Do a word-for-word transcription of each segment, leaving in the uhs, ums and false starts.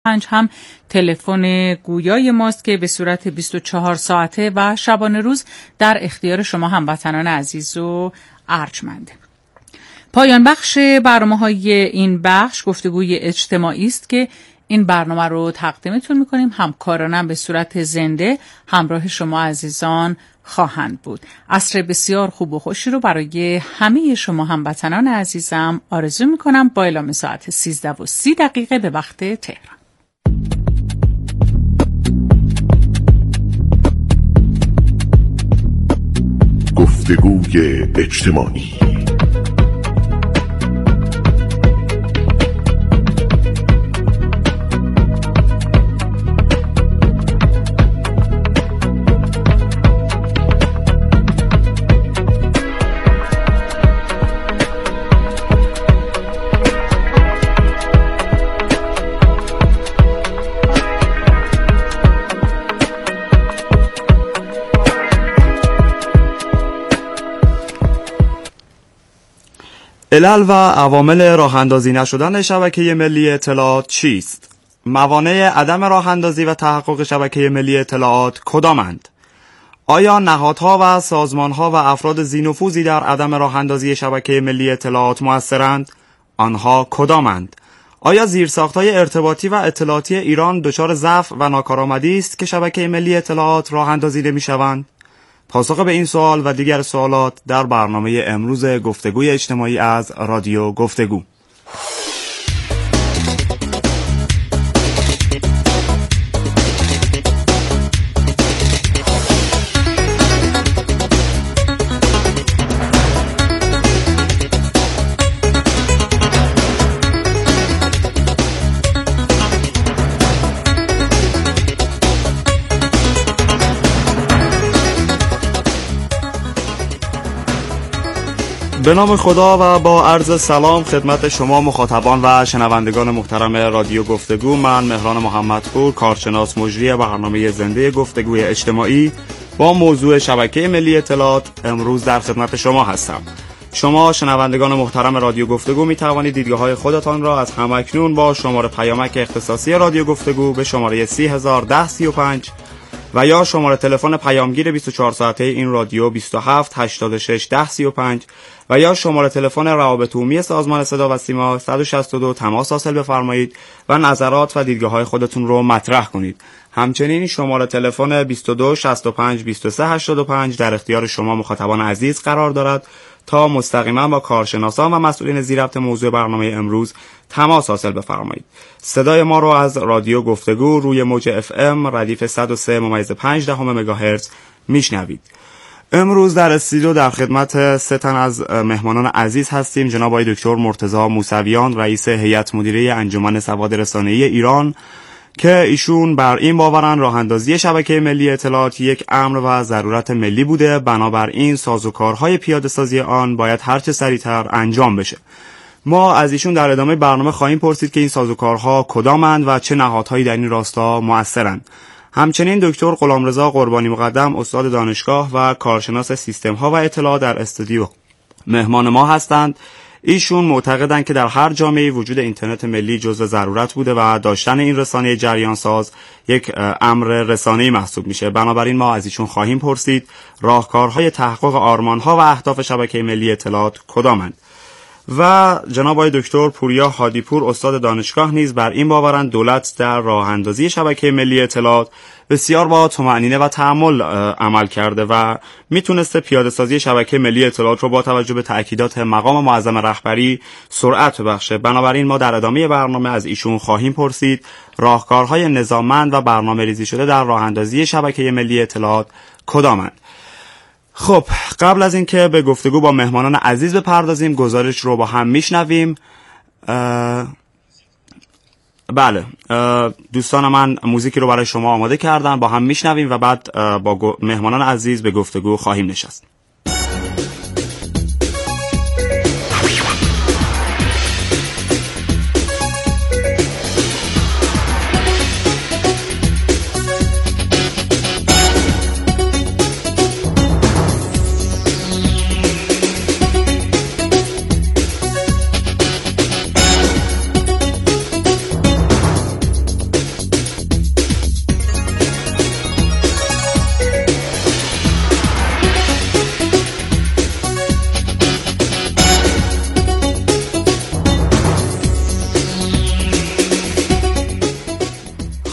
پنج هم تلفن گویای ماست که به صورت بیست و چهار ساعته و شبانه روز در اختیار شما هموطنان عزیز و ارجمند. پایان بخش برنامه‌های این بخش گفتگوی اجتماعی است که این برنامه رو تقدیمتون می‌کنیم. همکارانم به صورت زنده همراه شما عزیزان خواهند بود. عصر بسیار خوب و خوشی رو برای همه شما هموطنان عزیزم آرزو می‌کنم با اعلام ساعت سیزده و سی دقیقه به وقت تهران. گفتگوی اجتماعی. علل و عوامل راه‌اندازی نشدن شبکه ملی اطلاعات چیست؟ موانع عدم راه‌اندازی و تحقق شبکه ملی اطلاعات کدامند؟ آیا نهادها و سازمانها و افراد ذی‌نفوذی در عدم راه‌اندازی شبکه ملی اطلاعات مؤثرند؟ آنها کدامند؟ آیا زیرساخت‌های ارتباطی و اطلاعاتی ایران دچار ضعف و ناکارآمدی است که شبکه ملی اطلاعات راه‌اندازی نمی‌شوند؟ پاسخ به این سوال و دیگر سوالات در برنامه امروز گفتگوی اجتماعی از رادیو گفتگو. به نام خدا و با عرض سلام خدمت شما مخاطبان و شنوندگان محترم رادیو گفتگو. من مهران محمدپور، کارشناس مجری برنامه زنده گفتگوی اجتماعی با موضوع شبکه ملی اطلاعات امروز در خدمت شما هستم. شما شنوندگان محترم رادیو گفتگو می توانید دیدگاه‌های خودتان را از همکنون با شماره پیامک اختصاصی رادیو گفتگو به شماره سی هزار ده سی و پنج و یا شماره تلفن پیامگیر بیست و چهار ساعته این رادیو بیست و هفت هشتاد و شش ده سی و پنج و یا شماره تلفن روابط عمومی سازمان صدا و سیما صد و شصت و دو تماس حاصل بفرمایید و نظرات و دیدگاه‌های خودتون رو مطرح کنید. همچنین شماره تلفن بیست و دو شصت و پنج بیست و سه هشتاد و پنج در اختیار شما مخاطبان عزیز قرار دارد تا مستقیما با کارشناسان و مسئولین زیربط موضوع برنامه امروز تماس حاصل بفرمایید. صدای ما رو از رادیو گفتگو روی موج اف ام ردیف صد و سه ممیز پنج دهم مگاهرتز میشنوید. امروز در استودیو در خدمت سه تن از مهمانان عزیز هستیم. جناب آقای دکتر مرتضی موسویان، رئیس هیئت مدیره انجمن سواد رسانه‌ای ایران، که ایشون بر این باورن راه اندازی شبکه ملی اطلاعات یک امر و ضرورت ملی بوده، بنابراین سازوکارهای پیاده سازی آن باید هرچه سریعتر انجام بشه. ما از ایشون در ادامه برنامه خواهیم پرسید که این سازوکارها کدامند و چه نهادهایی در این راستا مؤثرند. همچنین دکتر غلامرضا قربانی مقدم، استاد دانشگاه و کارشناس سیستم‌ها و اطلاعات در استودیو مهمان ما هستند. ایشون معتقدند که در هر جامعه‌ای وجود اینترنت ملی جزو ضرورت بوده و داشتن این رسانه جریان ساز یک امر رسانه‌ای محسوب میشه. بنابراین ما از ایشون خواهیم پرسید راهکارهای تحقق آرمان‌ها و اهداف شبکه ملی اطلاعات کدامند. و جناب آقای دکتر پوریا هادیپور، استاد دانشگاه، نیز بر این باورند دولت در راه اندازی شبکه ملی اطلاعات بسیار با طمأنینه و تأمل عمل کرده و میتونسته پیاده سازی شبکه ملی اطلاعات رو با توجه به تأکیدات مقام معظم رهبری سرعت ببخشه. بنابراین ما در ادامه برنامه از ایشون خواهیم پرسید راهکارهای نظاممند و برنامه ریزی شده در راه اندازی شبکه ملی اطلاعات کدامند. خب قبل از اینکه به گفتگو با مهمانان عزیز بپردازیم گزارش رو با هم میشنویم. بله دوستان من موزیکی رو برای شما آماده کردم، با هم میشنویم و بعد با مهمانان عزیز به گفتگو خواهیم نشست.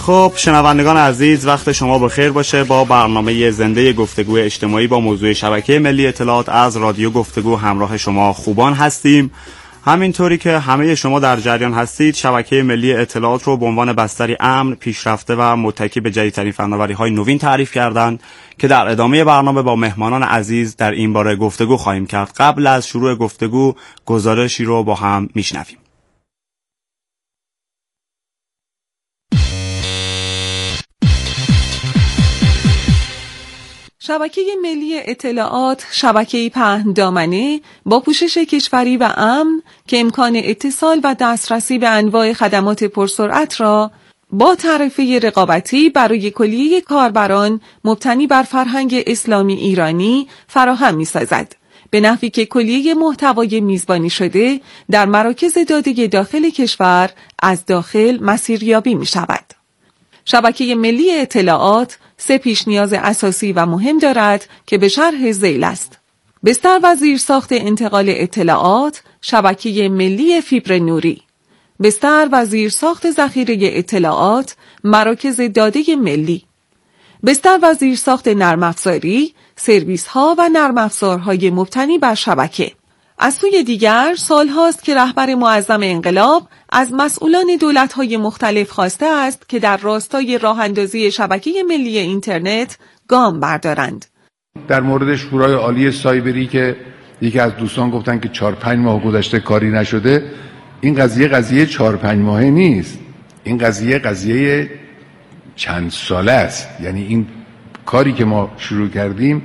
خب شنوندگان عزیز، وقت شما بخیر باشه. با برنامه زنده گفتگو اجتماعی با موضوع شبکه ملی اطلاعات از رادیو گفتگو همراه شما خوبان هستیم. همینطوری که همه شما در جریان هستید، شبکه ملی اطلاعات رو به عنوان بستری امن، پیشرفته و متکی به جدیدترین فناوری‌های نوین تعریف کردند که در ادامه برنامه با مهمانان عزیز در این باره گفتگو خواهیم کرد. قبل از شروع گفتگو گزارشی رو با هم میشنویم. شبکه ملی اطلاعات شبکه‌ای پهن دامنه با پوشش کشوری و امن که امکان اتصال و دسترسی به انواع خدمات پرسرعت را با تعرفه رقابتی برای کلیه کاربران مبتنی بر فرهنگ اسلامی ایرانی فراهم می‌سازد، به نحوی که کلیه محتوای میزبانی شده در مراکز داده داخل کشور از داخل مسیریابی می‌شود. شبکه ملی اطلاعات سه پیش نیاز اساسی و مهم دارد که به شرح ذیل است: بستر و زیرساخت انتقال اطلاعات، شبکه ملی فیبر نوری. بستر و زیرساخت ذخیره اطلاعات، مراکز داده ملی. بستر و زیرساخت نرم افزاری، سرویس ها و نرم افزارهای مبتنی بر شبکه. از سوی دیگر سال هاست که رهبر معظم انقلاب از مسئولان دولت‌های مختلف خواسته است که در راستای راه اندازی شبکه ملی اینترنت گام بردارند. در مورد شورای عالی سایبری که یکی از دوستان گفتن که چهار پنج ماه گذشته کاری نشده، این قضیه قضیه چهار پنج ماهه نیست، این قضیه قضیه چند ساله است. یعنی این کاری که ما شروع کردیم،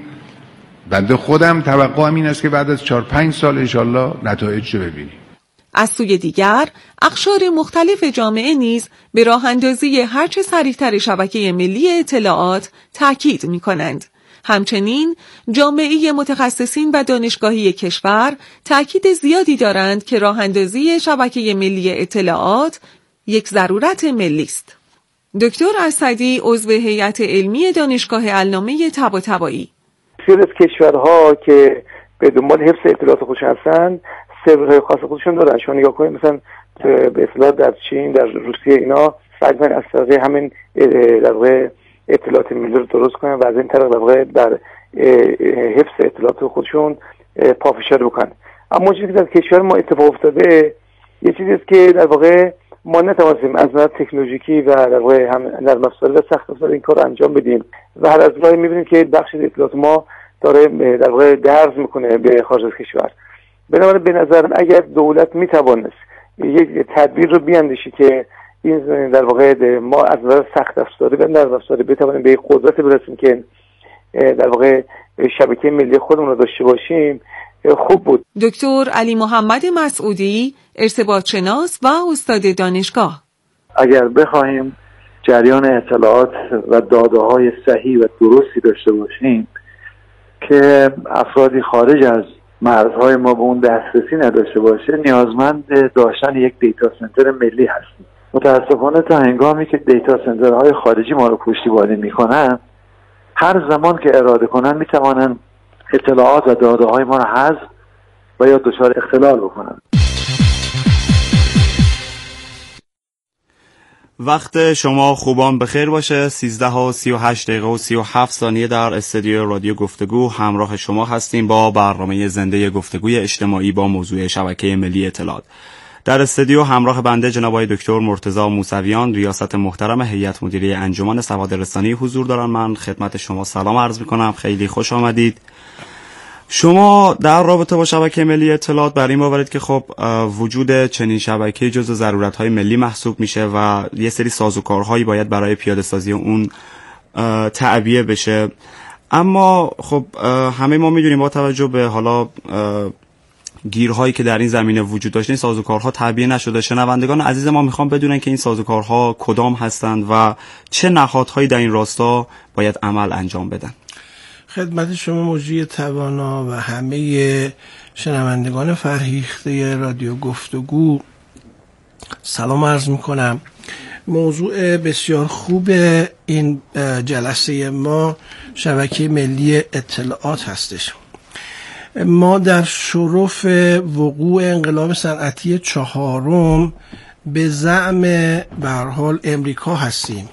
بنده خودم توقعم این است که بعد از چهار پنج سال انشالله نتایج رو ببینیم. از سوی دیگر اقشار مختلف جامعه نیز به راه اندازی هرچه سریعتر شبکه ملی اطلاعات تاکید می کنند. همچنین جامعه متخصصین و دانشگاهی کشور تاکید زیادی دارند که راه اندازی شبکه ملی اطلاعات یک ضرورت ملی است. دکتر اسدی، عضو هیئت علمی دانشگاه علامه طباطبایی: بسیاری از کشورها که به دنبال حفظ اطلاعات خودشون هستند سرورهای خاص خودشون دارن. شما نگاه کنید مثلا به اصطلاح در چین، در روسیه، اینا سعی می‌کنن از طریق همین در واقع اطلاعات ملی رو درست کنن و از این طریق در واقع در حفظ اطلاعات خودشون پافشاری بکنن. اما چیزی که در کشور ما اتفاق افتاده یه چیزی است که در واقع ما نتوانستیم از نظر تکنولوژیکی و در واقع هم در مسائل سخت افزار این کار رو انجام بدیم و هر از گاهی می‌بینیم که بخش اطلاعات ما داره در واقع درز میکنه به خارج از کشور. بنابراین به نظر اگر دولت میتوانست یک تدبیر رو بیاندیشه که این در واقع ما از نظر سخت افزاری و نرم افزاری بتوانیم به قدرت برسیم که در واقع شبکه ملی خودمون رو داشته باشیم، خوب بود. دکتر علی محمد مسعودی، ارتباط شناس و استاد دانشگاه: اگر بخواهیم جریان اطلاعات و داده‌های صحیح و درستی داشته باشیم که افرادی خارج از مرزهای ما به اون دسترسی نداشته باشه، نیازمند داشتن یک دیتا سنتر ملی هستیم. متاسفانه تا هنگامی که دیتا سنترهای خارجی ما رو پشتیبانی میکنن، هر زمان که اراده کنن میتوانن اطلاعات و داده‌های ما رو حذف و یا دچار اختلال بکنن. وقت شما خوبان بخیر باشه. سیزده و سی و هشت دقیقه و سی و هفت ثانیه در استودیو رادیو گفتگو همراه شما هستیم با برنامه زنده گفتگوی اجتماعی با موضوع شبکه ملی اطلاعات. در استودیو همراه بنده جناب آقای دکتر مرتضی موسویان، ریاست محترم هیئت مدیره انجمن سواد رسانی حضور دارن. من خدمت شما سلام عرض میکنم، خیلی خوش آمدید. شما در رابطه با شبکه ملی اطلاعات بر این باورید که خب وجود چنین شبکه جزو ضرورت‌های ملی محسوب میشه و یه سری سازوکارهایی باید برای پیاده سازی اون تعبیه بشه، اما خب همه ما میدونیم با توجه به حالا گیرهایی که در این زمینه وجود داشته این سازوکارها تعبیه نشده. شنوندگان عزیز ما میخوام بدونن که این سازوکارها کدام هستند و چه نهادهایی در این راستا باید عمل انجام بدن. خدمت شما مجری توانا و همه شنوندگان فرهیخته رادیو گفتگو سلام عرض میکنم. موضوع بسیار خوب این جلسه ما شبکه ملی اطلاعات هستش. ما در شرف وقوع انقلاب صنعتی چهارم به زعم به هر حال امریکا هستیم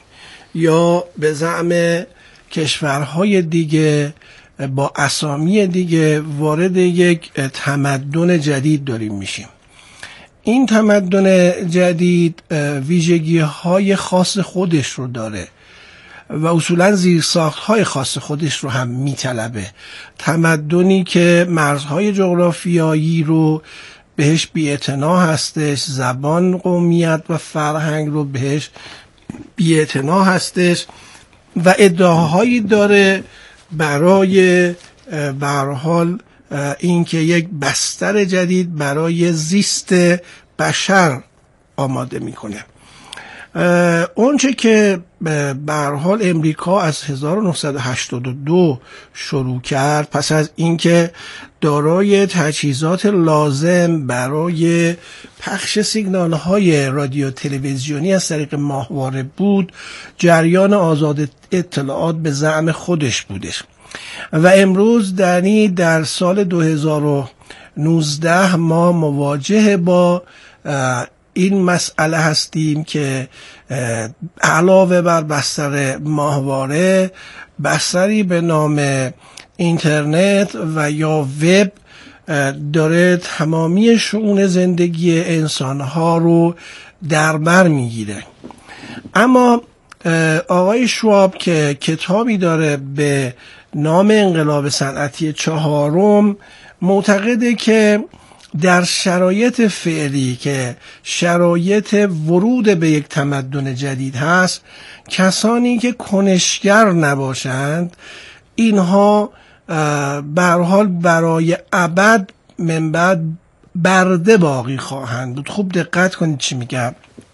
یا به زعم کشورهای دیگه با اسامی دیگه وارد یک تمدن جدید داریم میشیم. این تمدن جدید ویژگی های خاص خودش رو داره و اصولا زیرساخت های خاص خودش رو هم میطلبه. تمدنی که مرزهای جغرافیایی رو بهش بی‌اعتنا هستش، زبان، قومیت و فرهنگ رو بهش بی‌اعتنا هستش و ادعاهایی داره برای به هر حال اینکه یک بستر جدید برای زیست بشر آماده میکنه. اونچه که به هر حال امریکا از هزار و نهصد و هشتاد و دو شروع کرد، پس از اینکه دارای تجهیزات لازم برای پخش سیگنال های رادیو تلویزیونی از طریق ماهواره بود، جریان آزاد اطلاعات به زعم خودش بودش و امروز دنی در سال دو هزار و نوزده ما مواجه با این مسئله هستیم که علاوه بر بستر ماهواره، بستری به نام اینترنت و یا وب داره تمامی شئون زندگی انسانها رو در بر میگیره. اما آقای شواب که کتابی داره به نام انقلاب صنعتی چهارم، معتقده که در شرایط فعلی که شرایط ورود به یک تمدن جدید هست، کسانی که کنشگر نباشند اینها به هر حال برای ابد من بعد برده باقی خواهند بود. خوب دقت کنید چی میگم.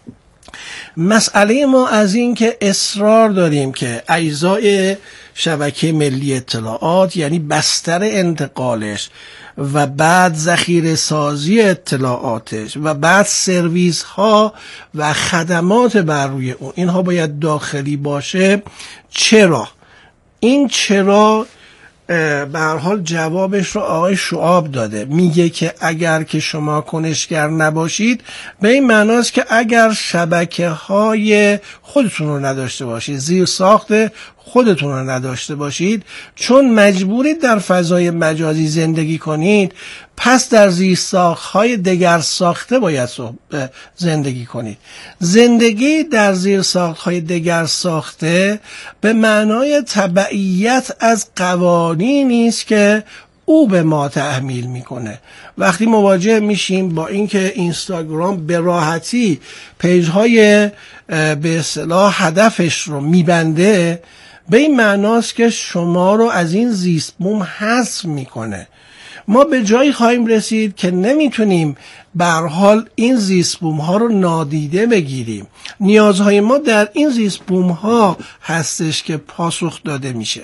مسئله ما از این که اصرار داریم که اجزای شبکه ملی اطلاعات، یعنی بستر انتقالش و بعد ذخیره سازی اطلاعاتش و بعد سرویس ها و خدمات بر روی اون، اینها باید داخلی باشه. چرا؟ این چرا به هر حال جوابش رو آقای شعاب داده. میگه که اگر که شما کنشگر نباشید، به این معناست که اگر شبکه های خودتون رو نداشته باشید، زیر ساخت خودتون رو نداشته باشید، چون مجبورید در فضای مجازی زندگی کنید، پس در زیر ساخت های دگر ساخته باید زندگی کنید. زندگی در زیر ساخت های دگر ساخته به معنای تبعیت از قوانینی است که او به ما تحمیل میکنه. وقتی مواجه میشیم با اینکه اینستاگرام به راحتی پیج های به اصطلاح هدفش رو میبنده، به این معناست که شما رو از این زیست بوم حذف میکنه. ما به جایی خواهیم رسید که نمیتونیم به هر حال این زیست بوم ها رو نادیده بگیریم. نیازهای ما در این زیست بوم ها هستش که پاسخ داده میشه.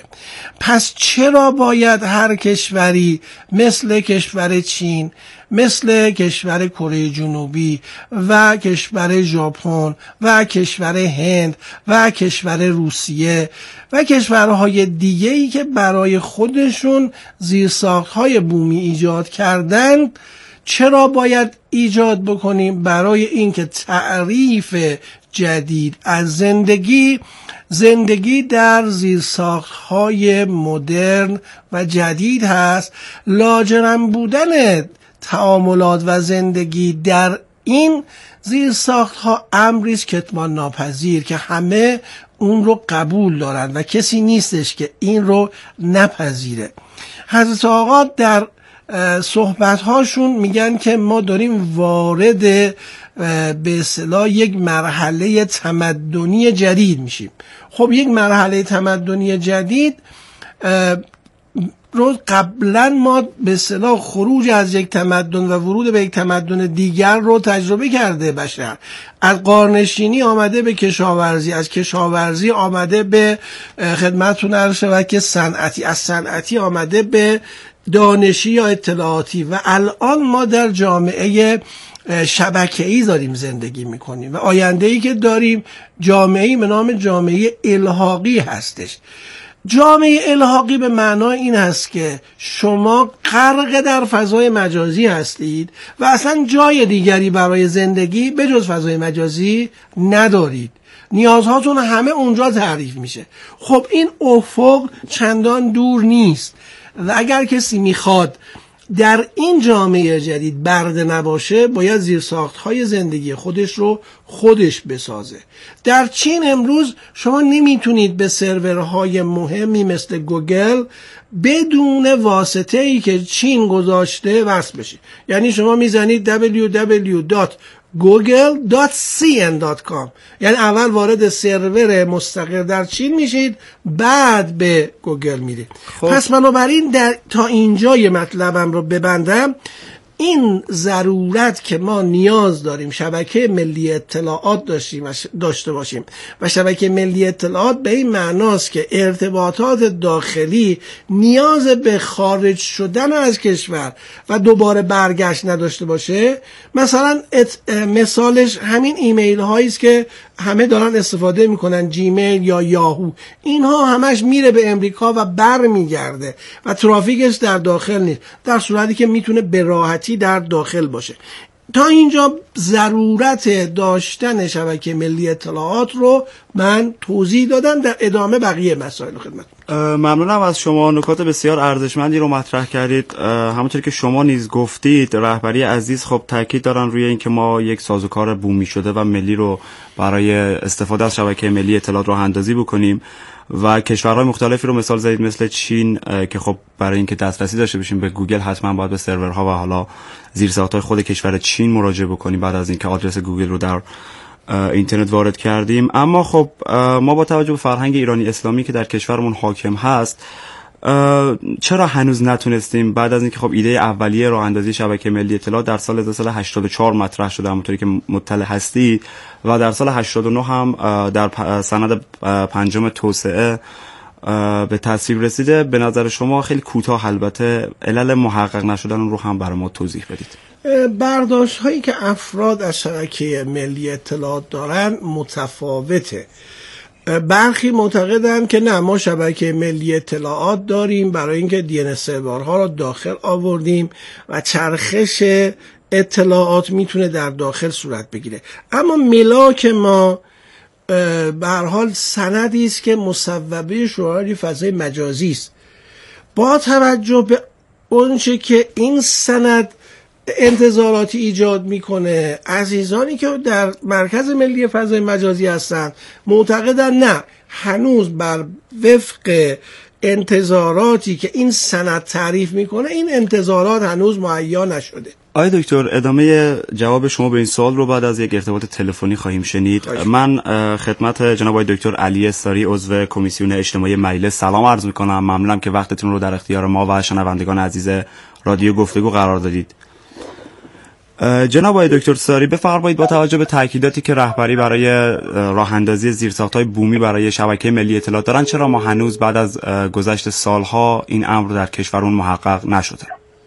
پس چرا باید هر کشوری مثل کشور چین، مثل کشور کره جنوبی و کشور ژاپن و کشور هند و کشور روسیه و کشورهای دیگه‌ای که برای خودشون زیرساخت‌های بومی ایجاد کردند، چرا باید ایجاد بکنیم؟ برای اینکه تعریف جدید از زندگی، زندگی در زیرساخت‌های مدرن و جدید هست. لاجرم بودن تعاملات و زندگی در این زیرساخت‌ها امری است کتمان ناپذیر که همه اون رو قبول دارن و کسی نیستش که این رو نپذیره. حضرت آقا در صحبت‌هاشون میگن که ما داریم وارد به اصطلاح یک مرحله تمدنی جدید میشیم. خب یک مرحله تمدنی جدید رو قبلا ما به اصطلاح خروج از یک تمدن و ورود به یک تمدن دیگر رو تجربه کرده بشر. از غارنشینی آمده به کشاورزی، از کشاورزی آمده به خدمتتون عرض شود که صنعتی، از صنعتی آمده به دانشی یا اطلاعاتی و الان ما در جامعه شبکه‌ای داریم زندگی میکنیم و آینده‌ای که داریم جامعه‌ای به نام جامعه الحاقی هستش. جامعه الحاقی به معنای این هست که شما غرق در فضای مجازی هستید و اصلا جای دیگری برای زندگی به جز فضای مجازی ندارید. نیازهاتون همه اونجا تعریف میشه. خب این افق چندان دور نیست و اگر کسی میخواد در این جامعه جدید برده نباشه باید زیرساخت‌های زندگی خودش رو خودش بسازه. در چین امروز شما نمیتونید به سرورهای مهمی مثل گوگل بدون واسطه ای که چین گذاشته وصل بشید. یعنی شما میزنید دبلیو دبلیو دبلیو دات گوگل دات سی ان دات کام، یعنی اول وارد سرور مستقر در چین میشید بعد به گوگل میرید. خب. پس بنابراین در تا اینجای مطلبم رو ببندم، این ضرورت که ما نیاز داریم شبکه ملی اطلاعات داشتیم داشته باشیم و شبکه ملی اطلاعات به این معناست که ارتباطات داخلی نیاز به خارج شدن از کشور و دوباره برگشت نداشته باشه. مثلا مثالش همین ایمیل هایی است که همه دارن استفاده میکنن، جیمیل یا یاهو، اینها همش میره به امریکا و بر میگرده و ترافیکش در داخل نیست، در صورتی که میتونه به راحتی در داخل باشه. تا اینجا ضرورت داشتن شبکه ملی اطلاعات رو من توضیح دادم، در ادامه بقیه مسائل خدمت. ممنونم از شما، نکات بسیار ارزشمندی رو مطرح کردید. همونطور که شما نیز گفتید رهبری عزیز خب تاکید دارن روی این که ما یک سازوکار بومی شده و ملی رو برای استفاده از شبکه ملی اطلاعات راه اندازی بکنیم و کشورهای مختلفی رو مثال زدید مثل چین که خب برای اینکه دسترسی داشته باشیم به گوگل حتما باید به سرورها و حالا زیرساخت‌های خود کشور چین مراجعه بکنیم بعد از اینکه آدرس گوگل رو در اینترنت وارد کردیم. اما خب ما با توجه به فرهنگ ایرانی اسلامی که در کشورمون حاکم هست چرا هنوز نتونستیم بعد از اینکه خب ایده اولیه راه اندازی شبکه ملی اطلاعات در سال هزار و سیصد و هشتاد و چهار مطرح شده همونطوری که مطلع هستی و در سال هشتاد و نه هم در سند پنجم توسعه به تصویب رسیده، به نظر شما خیلی کوتاه البته علل محقق نشدن رو هم برای ما توضیح بدید. برداشت هایی که افراد از شبکه ملی اطلاعات دارن متفاوته. برخی معتقدند که نه، ما شبکه ملی اطلاعات داریم برای اینکه دی ان اس سرورها را داخل آوردیم و چرخش اطلاعات میتونه در داخل صورت بگیره. اما ملاک ما به هر حال سندی است که مصوبه شورای فضای مجازی است. با توجه به اونچه که این سند انتظاراتی ایجاد میکنه، عزیزانی که در مرکز ملی فضای مجازی هستن معتقدن نه، هنوز بر وفق انتظاراتی که این سند تعریف میکنه این انتظارات هنوز مهیا نشده. آقای دکتر، ادامه جواب شما به این سوال رو بعد از یک ارتباط تلفنی خواهیم شنید. من خدمت جناب آقای دکتر علی استاری عضو کمیسیون اجتماعی مجلس سلام عرض میکنم. ممنونم که وقتتون رو در اختیار ما و شنوندگان عزیز رادیو گفتگو قرار دادید. جناب آقای دکتر ساری بفرمایید با توجه به تاکیداتی که رهبری برای راه اندازی زیرساخت‌های بومی برای شبکه ملی اطلاعات دارن، چرا ما هنوز بعد از گذشت سالها این امر در کشورمون محقق نشده؟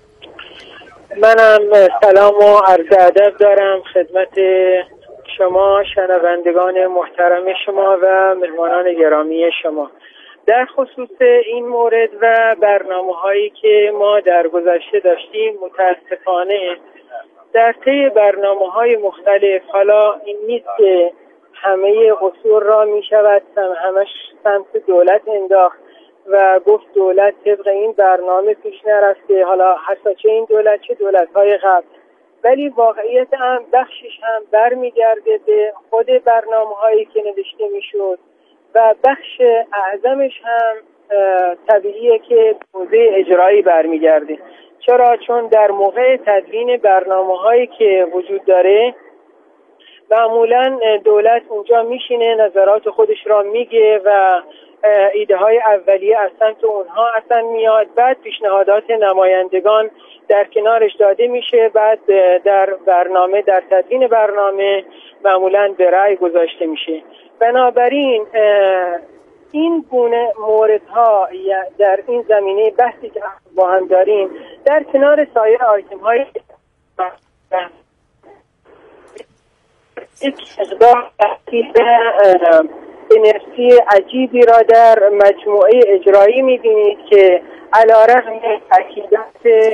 منم سلام و عرض ادب دارم خدمت شما شنوندگان محترم شما و مهمانان گرامی شما. در خصوص این مورد و برنامه‌هایی که ما در گذشته داشتیم، متاسفانه در طی برنامه‌های مختلف، حالا این نیست که همه قصور را می‌شود همش سمت دولت انداخت و گفت دولت طبق این برنامه پیش نرفته، حالا حتی چه این دولت چه دولت‌های قبل، ولی واقعیت هم بخشش هم برمیگرده به خود برنامه‌هایی که نوشته میشد و بخش اعظمش هم طبیعیه که حوزه اجرایی برمیگرده. چرا؟ چون در موقع تدوین برنامه‌هایی که وجود داره معمولاً دولت اونجا میشینه نظرات خودش را میگه و ایده های اولیه از سمت اونها اصلا میاد، بعد پیشنهادات نمایندگان در کنارش داده میشه، بعد در برنامه در تدوین برنامه معمولاً به رأی گذاشته میشه. بنابراین این گونه موردها در این زمینه بحثی که با هم داریم در کنار سایر آیتم های یک اقدام انرژی عجیبی را در مجموعه اجرایی می‌بینید که علیرغم تاکیدات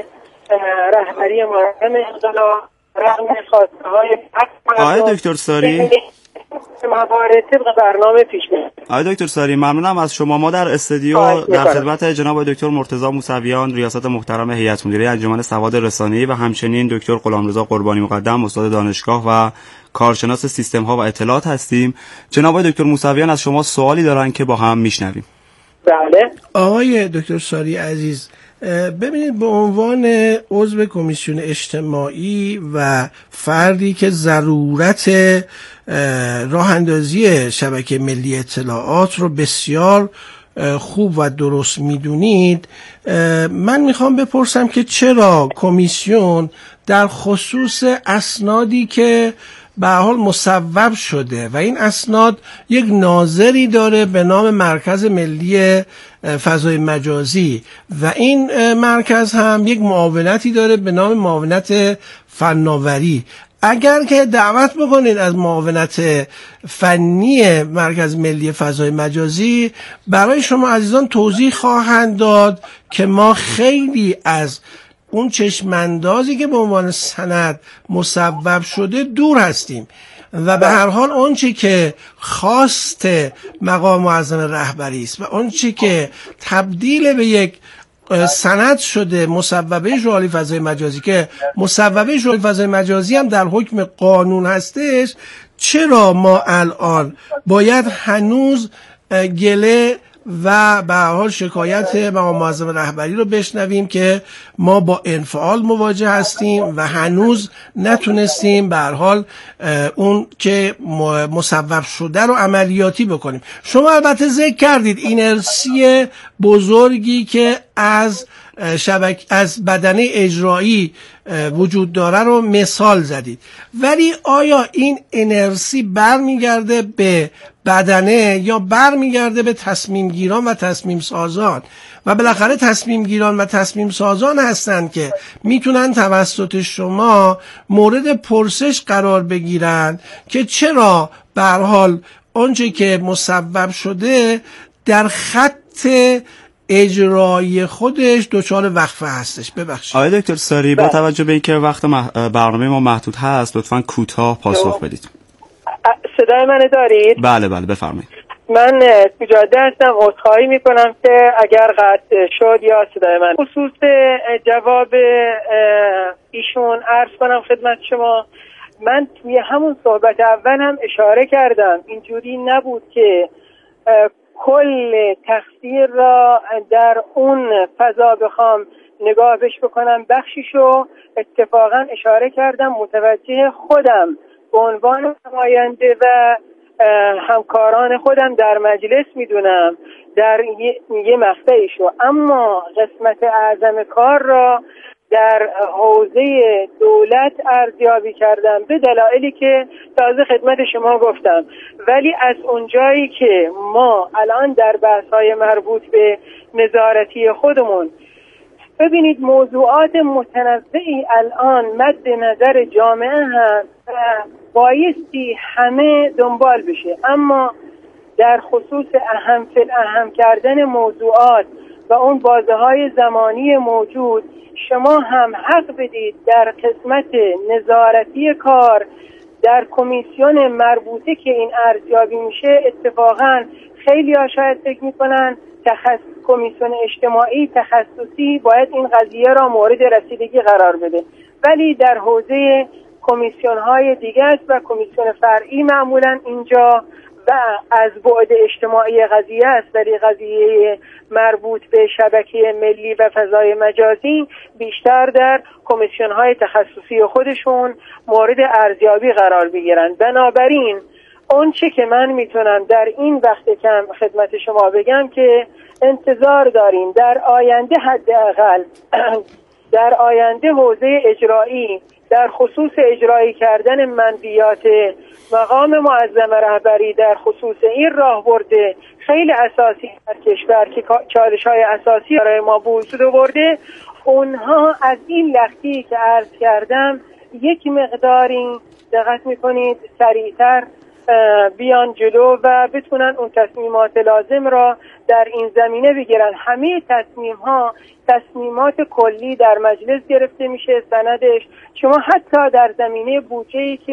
رهبری معظم انقلاب، رغم خواسته‌های آقای دکتر ساری موارد طبق برنامه پیش میره. آقای دکتر ساری ممنونم از شما. ما در استودیو در خدمت جناب دکتر مرتضی موسویان ریاست محترم هیئت مدیره انجمن سواد رسانه‌ای و همچنین دکتر غلامرضا قربانی مقدم استاد دانشگاه و کارشناس سیستم ها و اطلاعات هستیم. جناب دکتر موسویان از شما سوالی دارن که با هم میشنویم. بله. آقای دکتر ساری عزیز، ببینید به عنوان عضو کمیسیون اجتماعی و فردی که ضرورت راه اندازی شبکه ملی اطلاعات رو بسیار خوب و درست میدونید، من میخوام بپرسم که چرا کمیسیون در خصوص اسنادی که به حال مصوب شده و این اسناد یک ناظری داره به نام مرکز ملی فضای مجازی و این مرکز هم یک معاونتی داره به نام معاونت فناوری، اگر که دعوت بکنید از معاونت فنی مرکز ملی فضای مجازی برای شما عزیزان توضیح خواهند داد که ما خیلی از اون چشماندازی که به عنوان سند مصوب شده دور هستیم و به هر حال اون چی که خواست مقام معظم رهبری است و اون چی که تبدیل به یک سند شده مصوبه ژئولی فضای مجازی که مصوبه ژئولی فضای مجازی هم در حکم قانون هستش، چرا ما الان باید هنوز گله و به هر حال شکایت مقام معظم رهبری رو بشنویم که ما با انفعال مواجه هستیم و هنوز نتونستیم به هر حال اون که مصوب شده رو عملیاتی بکنیم؟ شما البته ذکر کردید اینرسی بزرگی که از شبکه از بدنه اجرایی وجود داره رو مثال زدید، ولی آیا این انرسی برمیگرده به بدنه یا برمیگرده به تصمیم گیران و تصمیم سازان؟ و بالاخره تصمیم گیران و تصمیم سازان هستند که میتونن توسط شما مورد پرسش قرار بگیرن که چرا به هر حال آنچه که مصوب شده در خط اجرایی خودش دچار وقفه هستش. ببخشید آقای دکتر ساری، با توجه به اینکه وقت برنامه ما محدود هست لطفاً کوتاه پاسخ بدید. صدای منو دارید؟ بله بله بفرمایید. من تو جاده هستم، عذرخواهی میکنم که اگر قطع شد یا صدای من. خصوص جواب ایشون عرض کنم خدمت شما، من توی همون صحبت اول هم اشاره کردم اینجوری نبود که کل تقصیر را در اون فضا بخوام نگاه بش بکنم، بخشیشو اتفاقا اشاره کردم متوجه خودم به عنوان نماینده و همکاران خودم در مجلس میدونم در یه مقطعیشو، اما قسمت اعظم کار را در حوزه دولت ارزیابی کردم به دلایلی که تازه خدمت شما گفتم. ولی از اونجایی که ما الان در بحث‌های مربوط به نظارتی خودمون، ببینید موضوعات متنوعی الان مد نظر جامعه هست و بایستی همه دنبال بشه، اما در خصوص اهم فل اهم کردن موضوعات و اون بازه‌های زمانی موجود شما هم حق بدید در قسمت نظارتی کار در کمیسیون مربوطه که این ارزیابی میشه. اتفاقا خیلی ها شاید فکر میکنن تخصص کمیسیون اجتماعی تخصصی باید این قضیه را مورد رسیدگی قرار بده، ولی در حوزه کمیسیون های دیگه است و کمیسیون فرعی معمولا اینجا و از بعد اجتماعی قضیه است، ولی قضیه مربوط به شبکه ملی و فضای مجازی بیشتر در کمیسیون های تخصصی خودشون مورد ارزیابی قرار بگیرن. بنابراین اون چه که من میتونم در این وقت کم خدمت شما بگم که انتظار داریم در آینده، حداقل در آینده حوزه اجرایی در خصوص اجرایی کردن منویات مقام معظم رهبری در خصوص این راهبرد خیلی اساسی در کشور که چالش‌های اساسی برای ما به وجود آورده، اونها از این لختی که عرض کردم یک مقداری دقت میکنید سریعتر بیان جلو و بتونن اون تصمیمات لازم را در این زمینه بگیرن. همه تصمیم ها تصمیمات کلی در مجلس گرفته میشه، سندش شما حتی در زمینه بودجه‌ای که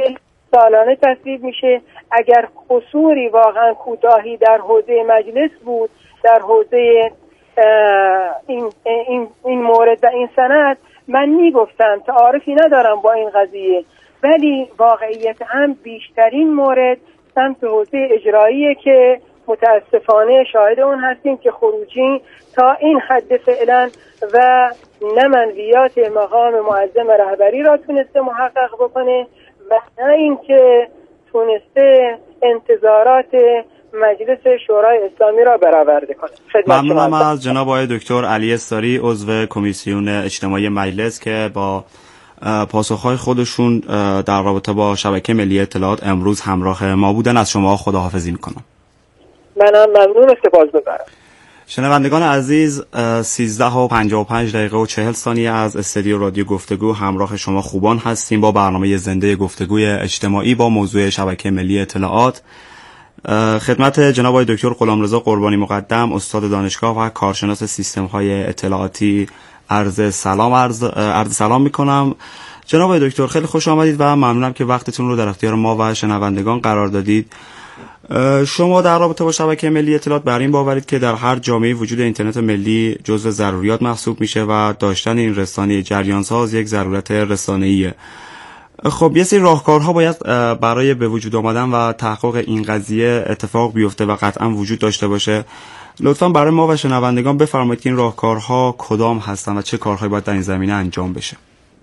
سالانه تصویب میشه. اگر قصوری واقعا کوتاهی در حوزه مجلس بود، در حوزه این این این مورد و این سند، من میگفتم تعارفی ندارم با این قضیه، ولی واقعیت هم بیشترین مورد سمت حوزه اجراییه که متاسفانه شاهد اون هستیم که خروجی تا این حد فعلا و نه منویات مقام معظم رهبری را تونسته محقق بکنه و نه اینکه تونسته انتظارات مجلس شورای اسلامی را برآورده کنه. ممنونم از جناب آقای دکتر علی استاری، عضو کمیسیون اجتماعی مجلس، که با پاسخهای خودشون در رابطه با شبکه ملی اطلاعات امروز همراه ما بودن. از شما خداحافظی میکنم. منم ممنون و سپاسگزارم. شنوندگان عزیز، سیزده و پنجاه و پنج دقیقه و چهل ثانیه از استودیو رادیو گفتگو همراه شما خوبان هستیم با برنامه زنده گفتگوی اجتماعی با موضوع شبکه ملی اطلاعات. خدمت جناب آقای دکتر غلامرضا قربانی مقدم، استاد دانشگاه و کارشناس سیستم های اطلاعاتی، عرض سلام عرض, عرض سلام میکنم. جناب آقای دکتر خیلی خوش آمدید و ممنونم که وقتتون رو در اختیار ما و شنوندگان قرار دادید. شما در رابطه با شبکه ملی اطلاعات بر این باورید که در هر جامعه وجود اینترنت ملی جزو ضروریات محسوب میشه و داشتن این رسانه جریانساز یک ضرورت رسانه‌ایه. خب یه سری راهکارها باید برای به وجود آمدن و تحقق این قضیه اتفاق بیفته و قطعا وجود داشته باشه. لطفاً برای ما و شنوندگان بفرمایید که این راهکارها کدام هستن و چه کارهایی باید در این زمینه انجام بشه.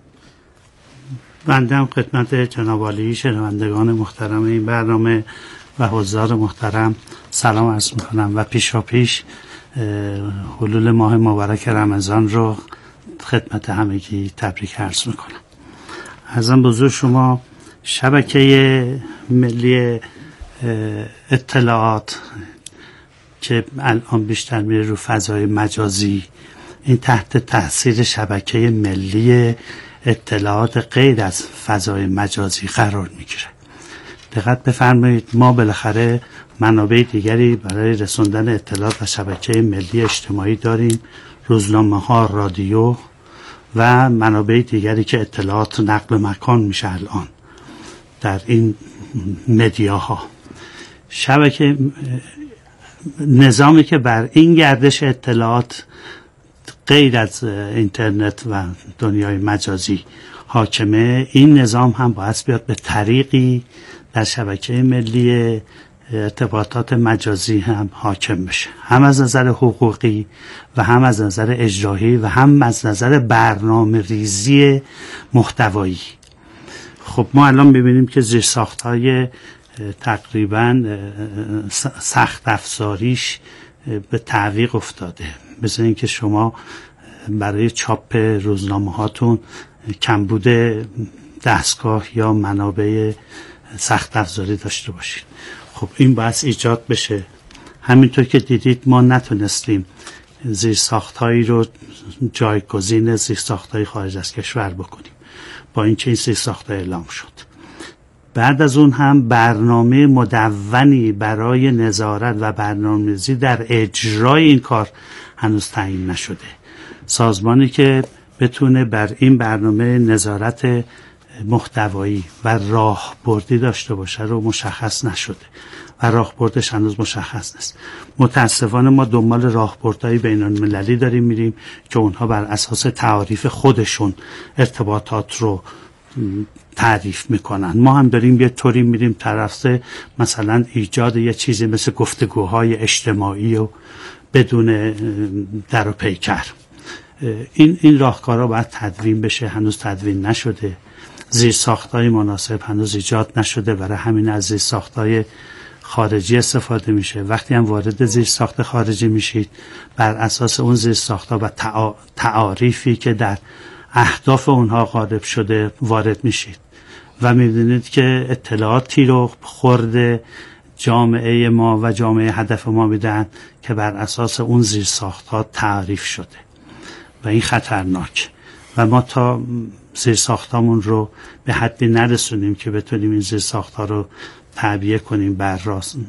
بنده هم خدمت جناب عالی شنوندگان محترم این برنامه و حضار محترم سلام عرض میکنم و پیشا پیش حلول ماه مبارک رمضان رو خدمت همگی تبریک عرض میکنم. ازم بزرگ شما شبکه ملی اطلاعات که الان بیشتر میره رو فضای مجازی، این تحت تاثیر شبکه ملی اطلاعات غیر از فضای مجازی قرار میگیره. دقت بفرمایید، ما بالاخره منابع دیگری برای رسوندن اطلاعات و شبکه ملی اجتماعی داریم، روزنامه ها، رادیو و منابع دیگری که اطلاعات نقل مکان میشه الان در این مدیاها. شبکه نظامی که بر این گردش اطلاعات غیر از اینترنت و دنیای مجازی حاکمه، این نظام هم باید بیاد به طریقی در شبکه ملی ارتباطات مجازی هم حاکم بشه، هم از نظر حقوقی و هم از نظر اجرایی و هم از نظر برنامه ریزی محتوایی. خب ما الان میبینیم که زیرساخت‌های تقریبا سخت افزاریش به تعویق افتاده. مثل اینکه شما برای چاپ روزنامه هاتون کمبود دستگاه یا منابع سخت افزاری داشته باشید. خب این باید ایجاد بشه. همینطور که دیدید ما نتونستیم زیرساخت‌هایی رو جایگزین زیرساخت‌های خارج از کشور بکنیم، با اینکه این زیرساخت‌ها اعلام شد. بعد از اون هم برنامه مدونی برای نظارت و برنامه‌ریزی در اجرای این کار هنوز تعیین نشده. سازمانی که بتونه بر این برنامه نظارت محتوایی و راهبردی داشته باشه رو مشخص نشده و راهبردش هنوز مشخص نیست. متاسفانه ما دنبال راهبردهای بین‌المللی داریم میریم که اونها بر اساس تعاریف خودشون ارتباطات رو تعریف میکنن. ما هم داریم یه طوری میریم طرف مثلا ایجاد یه چیزی مثل گفتگوهای اجتماعی و بدون در و پیکر. این این راهکارها باید تدوین بشه، هنوز تدوین نشده. زیرساخت‌های مناسب هنوز ایجاد نشده، برای همین از زیرساخت‌های خارجی استفاده میشه. وقتی هم وارد زیرساخت خارجی میشید، بر اساس اون زیرساخت‌ها و تعاریفی که در اهداف اونها غالب شده وارد میشید و میبینید که اطلاعاتی رو خورده جامعه ما و جامعه هدف ما میدن که بر اساس اون زیرساخت‌ها تعریف شده و این خطرناک. و ما تا زیرساختامون رو به حدی نرسونیم که بتونیم این زیرساخت‌ها رو تعبیه کنیم بر راست